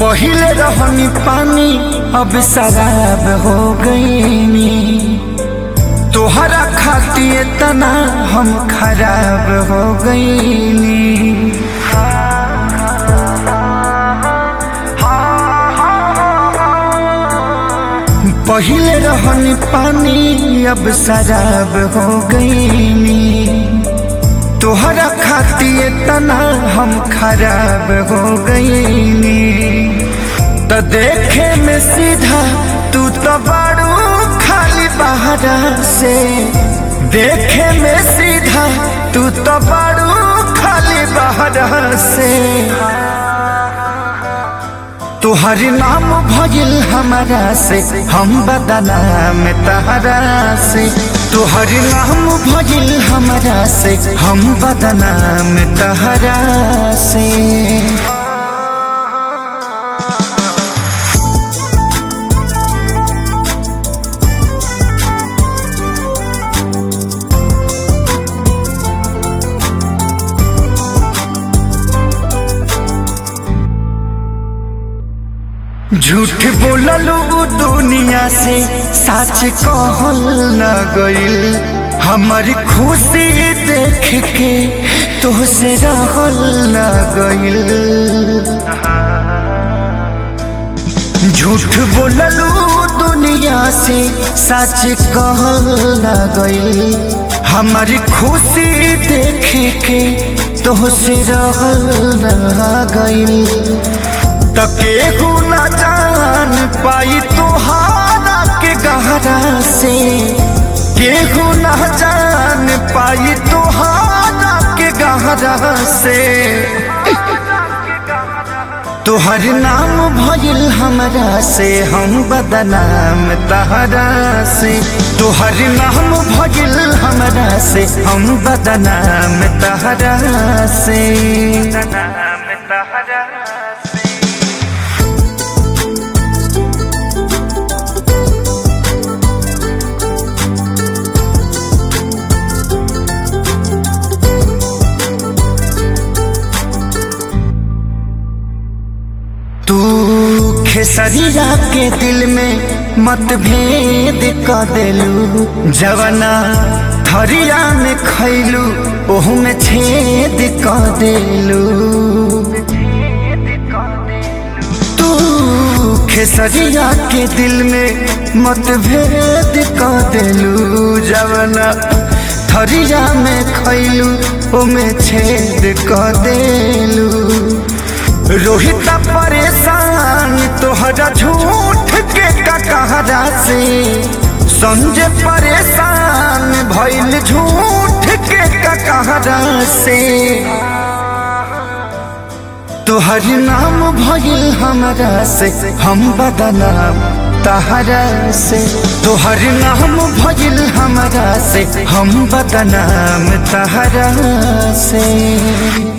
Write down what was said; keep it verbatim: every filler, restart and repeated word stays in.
पहिले रहनी पानी अब शराब हो गईनी। तोहरा खातिर तना हम खराब हो गईनी। पहिले रहनी पानी अब शराब हो गईनी। तोहरा खातिर तना हम खराब हो गईनी। तो देखे में सीधा तू तो बड़ू खाली बहरा से। देखे में सीधा तू तो बड़ू खाली बहरा से। तुहर नाम भजिल हमारा से हम बदनाम तहरा से। तुहर नाम भजिल हमारा से हम बदनाम तहरा से। झूठ बोललू दुनिया से सच कहल न गइल। हमारी खुशी देख के तोहसे रहल न गइल। झूठ बोललू दुनिया से सच कहल न गइल। हमारी खुशी देख के तोहसे रहल न गइल। केहू न जान पाई तुहारा के गहरा से। केहू न जान पाई तुहारा के गहरा से। तुहर नाम भजिल हमरा से हम बदनाम तहरा से। तुहर नाम भजिल हमरा से हम बदनाम तहरा से। तू खेसरिया के दिल में मतभेद क देलू। जवना थरिया में खैलू ओहू में छेद क देलू। तू खेसरिया के दिल में मतभेद क देलू। जवना थरिया में खैलू ओहू में छेद क देलू। रोहित परेशान तोहरा झूठ के कहरा से। संजय परेशान भइल झूठ के कहरा से। तोहर नाम भइल हमरा से हम बदनाम तहरा से। तोहर नाम भइल हमरा से हम बदनाम तहरा से।